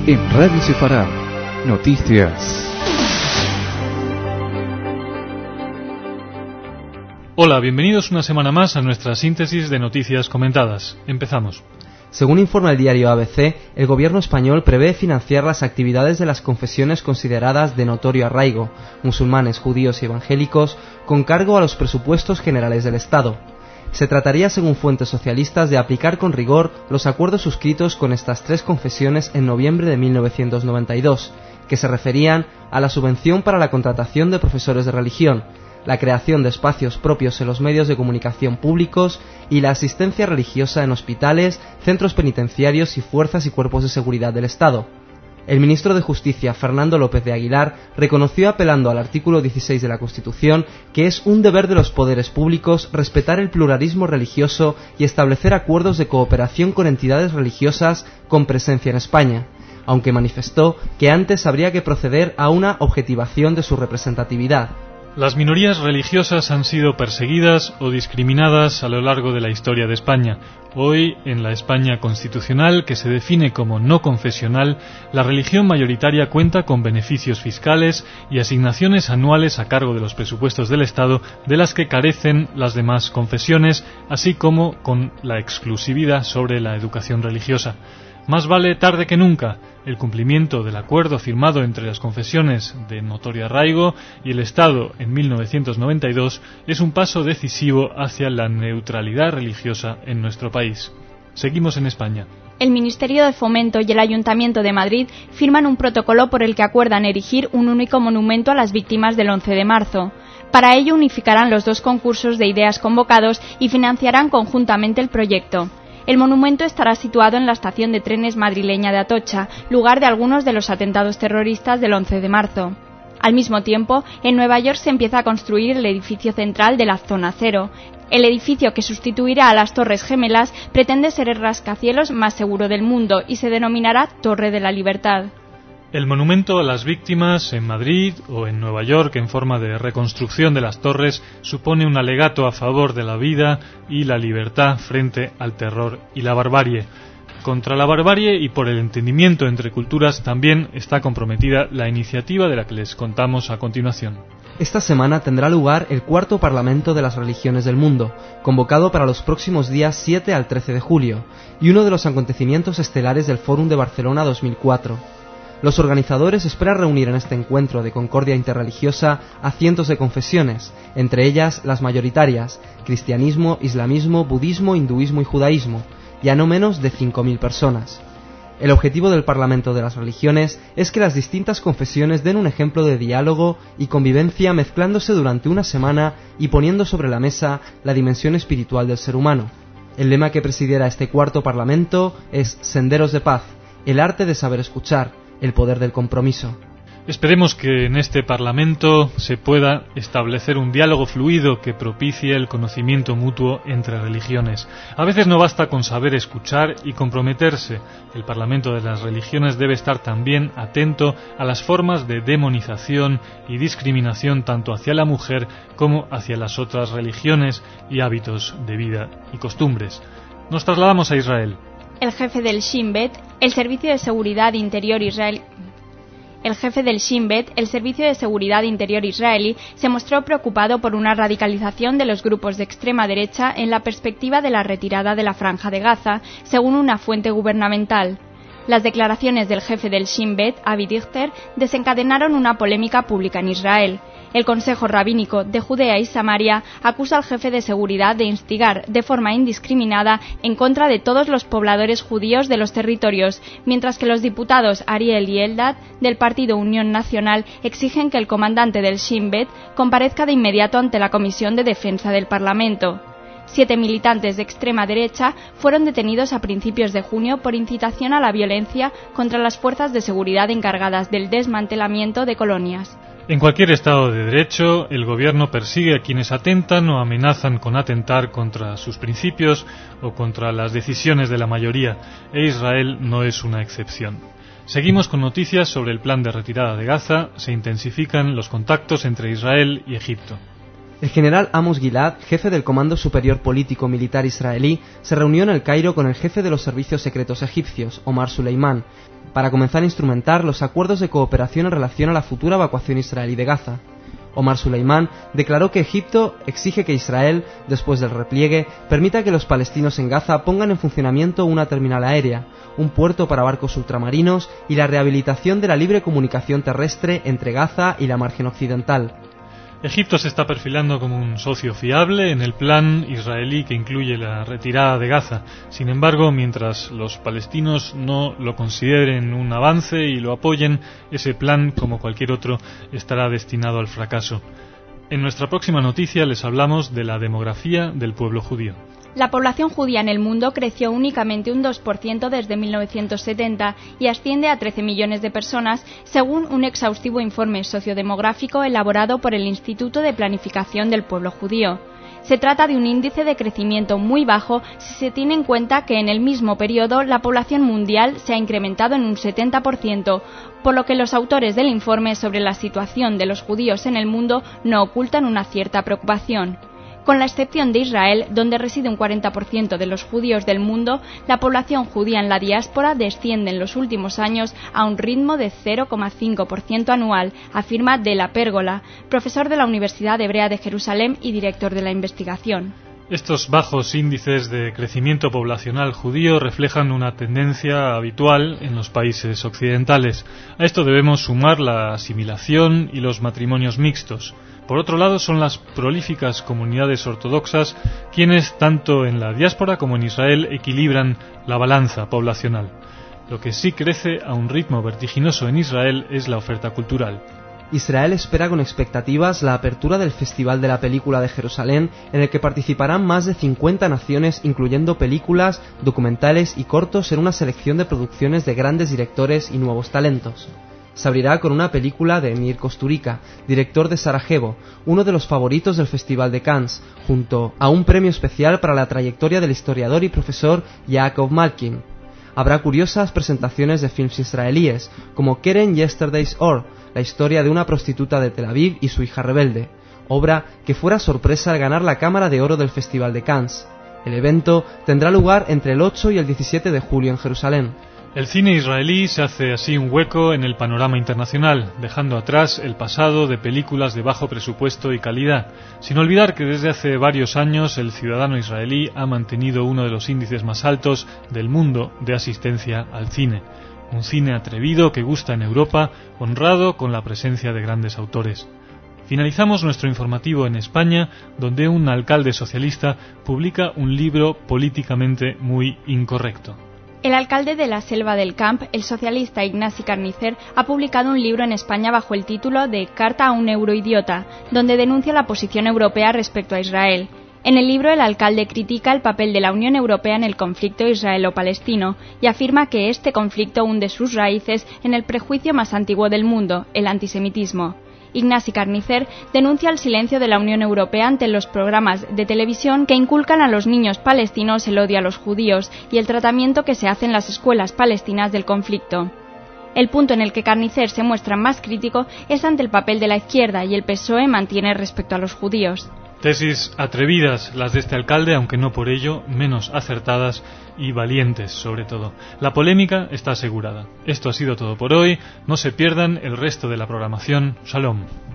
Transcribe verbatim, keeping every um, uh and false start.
En Radio Sefarad, noticias. Hola, bienvenidos una semana más a nuestra síntesis de noticias comentadas. Empezamos. Según informa el diario A B C, el gobierno español prevé financiar las actividades de las confesiones consideradas de notorio arraigo, musulmanes, judíos y evangélicos, con cargo a los presupuestos generales del Estado. Se trataría, según fuentes socialistas, de aplicar con rigor los acuerdos suscritos con estas tres confesiones en noviembre de mil novecientos noventa y dos, que se referían a la subvención para la contratación de profesores de religión, la creación de espacios propios en los medios de comunicación públicos y la asistencia religiosa en hospitales, centros penitenciarios y fuerzas y cuerpos de seguridad del Estado. El ministro de Justicia, Fernando López de Aguilar, reconoció, apelando al artículo dieciséis de la Constitución, que es un deber de los poderes públicos respetar el pluralismo religioso y establecer acuerdos de cooperación con entidades religiosas con presencia en España, aunque manifestó que antes habría que proceder a una objetivación de su representatividad. Las minorías religiosas han sido perseguidas o discriminadas a lo largo de la historia de España. Hoy, en la España constitucional, que se define como no confesional, la religión mayoritaria cuenta con beneficios fiscales y asignaciones anuales a cargo de los presupuestos del Estado, de las que carecen las demás confesiones, así como con la exclusividad sobre la educación religiosa. Más vale tarde que nunca. El cumplimiento del acuerdo firmado entre las confesiones de notorio arraigo y el Estado en mil novecientos noventa y dos es un paso decisivo hacia la neutralidad religiosa en nuestro país. Seguimos en España. El Ministerio de Fomento y el Ayuntamiento de Madrid firman un protocolo por el que acuerdan erigir un único monumento a las víctimas del once de marzo. Para ello unificarán los dos concursos de ideas convocados y financiarán conjuntamente el proyecto. El monumento estará situado en la estación de trenes madrileña de Atocha, lugar de algunos de los atentados terroristas del once de marzo. Al mismo tiempo, en Nueva York se empieza a construir el edificio central de la Zona Cero. El edificio, que sustituirá a las Torres Gemelas, pretende ser el rascacielos más seguro del mundo y se denominará Torre de la Libertad. El monumento a las víctimas en Madrid o en Nueva York, en forma de reconstrucción de las torres, supone un alegato a favor de la vida y la libertad frente al terror y la barbarie. Contra la barbarie y por el entendimiento entre culturas también está comprometida la iniciativa de la que les contamos a continuación. Esta semana tendrá lugar el cuarto Parlamento de las Religiones del Mundo, convocado para los próximos días siete al trece de julio, y uno de los acontecimientos estelares del Fórum de Barcelona dos mil cuatro. Los organizadores esperan reunir en este encuentro de concordia interreligiosa a cientos de confesiones, entre ellas las mayoritarias, cristianismo, islamismo, budismo, hinduismo y judaísmo, y a no menos de cinco mil personas. El objetivo del Parlamento de las Religiones es que las distintas confesiones den un ejemplo de diálogo y convivencia mezclándose durante una semana y poniendo sobre la mesa la dimensión espiritual del ser humano. El lema que presidirá este cuarto Parlamento es Senderos de Paz, el arte de saber escuchar, el poder del compromiso. Esperemos que en este Parlamento se pueda establecer un diálogo fluido que propicie el conocimiento mutuo entre religiones. A veces no basta con saber escuchar y comprometerse. El Parlamento de las Religiones debe estar también atento a las formas de demonización y discriminación tanto hacia la mujer como hacia las otras religiones y hábitos de vida y costumbres. Nos trasladamos a Israel. El jefe del Shin Bet, el Servicio de Seguridad Interior israelí, el jefe del Shin Bet, el Servicio de Seguridad Interior israelí, se mostró preocupado por una radicalización de los grupos de extrema derecha en la perspectiva de la retirada de la Franja de Gaza, según una fuente gubernamental. Las declaraciones del jefe del Shin Bet, Avi Dichter, desencadenaron una polémica pública en Israel. El Consejo Rabínico de Judea y Samaria acusa al jefe de seguridad de instigar de forma indiscriminada en contra de todos los pobladores judíos de los territorios, mientras que los diputados Ariel y Eldad del partido Unión Nacional exigen que el comandante del Shin Bet comparezca de inmediato ante la Comisión de Defensa del Parlamento. Siete militantes de extrema derecha fueron detenidos a principios de junio por incitación a la violencia contra las fuerzas de seguridad encargadas del desmantelamiento de colonias. En cualquier Estado de Derecho, el gobierno persigue a quienes atentan o amenazan con atentar contra sus principios o contra las decisiones de la mayoría, e Israel no es una excepción. Seguimos con noticias sobre el plan de retirada de Gaza. Se intensifican los contactos entre Israel y Egipto. El general Amos Gilad, jefe del Comando Superior Político Militar israelí, se reunió en El Cairo con el jefe de los servicios secretos egipcios, Omar Suleimán, para comenzar a instrumentar los acuerdos de cooperación en relación a la futura evacuación israelí de Gaza. Omar Suleimán declaró que Egipto exige que Israel, después del repliegue, permita que los palestinos en Gaza pongan en funcionamiento una terminal aérea, un puerto para barcos ultramarinos y la rehabilitación de la libre comunicación terrestre entre Gaza y la margen occidental. Egipto se está perfilando como un socio fiable en el plan israelí que incluye la retirada de Gaza. Sin embargo, mientras los palestinos no lo consideren un avance y lo apoyen, ese plan, como cualquier otro, estará destinado al fracaso. En nuestra próxima noticia les hablamos de la demografía del pueblo judío. La población judía en el mundo creció únicamente un dos por ciento desde mil novecientos setenta y asciende a trece millones de personas, según un exhaustivo informe sociodemográfico elaborado por el Instituto de Planificación del Pueblo Judío. Se trata de un índice de crecimiento muy bajo si se tiene en cuenta que en el mismo periodo la población mundial se ha incrementado en un setenta por ciento, por lo que los autores del informe sobre la situación de los judíos en el mundo no ocultan una cierta preocupación. Con la excepción de Israel, donde reside un cuarenta por ciento de los judíos del mundo, la población judía en la diáspora desciende en los últimos años a un ritmo de cero coma cinco por ciento anual, afirma De la Pérgola, profesor de la Universidad Hebrea de Jerusalén y director de la investigación. Estos bajos índices de crecimiento poblacional judío reflejan una tendencia habitual en los países occidentales. A esto debemos sumar la asimilación y los matrimonios mixtos. Por otro lado, son las prolíficas comunidades ortodoxas quienes, tanto en la diáspora como en Israel, equilibran la balanza poblacional. Lo que sí crece a un ritmo vertiginoso en Israel es la oferta cultural. Israel espera con expectativas la apertura del Festival de la Película de Jerusalén, en el que participarán más de cincuenta naciones, incluyendo películas, documentales y cortos en una selección de producciones de grandes directores y nuevos talentos. Se abrirá con una película de Emir Kusturica, director de Sarajevo, uno de los favoritos del Festival de Cannes, junto a un premio especial para la trayectoria del historiador y profesor Yaakov Malkin. Habrá curiosas presentaciones de films israelíes, como Keren Yesterday's Or, la historia de una prostituta de Tel Aviv y su hija rebelde, obra que fuera sorpresa al ganar la Cámara de Oro del Festival de Cannes. El evento tendrá lugar entre el ocho y el diecisiete de julio en Jerusalén. El cine israelí se hace así un hueco en el panorama internacional, dejando atrás el pasado de películas de bajo presupuesto y calidad, sin olvidar que desde hace varios años el ciudadano israelí ha mantenido uno de los índices más altos del mundo de asistencia al cine. Un cine atrevido que gusta en Europa, honrado con la presencia de grandes autores. Finalizamos nuestro informativo en España, donde un alcalde socialista publica un libro políticamente muy incorrecto. El alcalde de la Selva del Camp, el socialista Ignasi Carnicer, ha publicado un libro en España bajo el título de Carta a un euroidiota, donde denuncia la posición europea respecto a Israel. En el libro, el alcalde critica el papel de la Unión Europea en el conflicto israelo-palestino y afirma que este conflicto hunde sus raíces en el prejuicio más antiguo del mundo, el antisemitismo. Ignasi Carnicer denuncia el silencio de la Unión Europea ante los programas de televisión que inculcan a los niños palestinos el odio a los judíos y el tratamiento que se hace en las escuelas palestinas del conflicto. El punto en el que Carnicer se muestra más crítico es ante el papel de la izquierda y el P S O E mantiene respecto a los judíos. Tesis atrevidas las de este alcalde, aunque no por ello menos acertadas y valientes sobre todo. La polémica está asegurada. Esto ha sido todo por hoy. No se pierdan el resto de la programación. Shalom.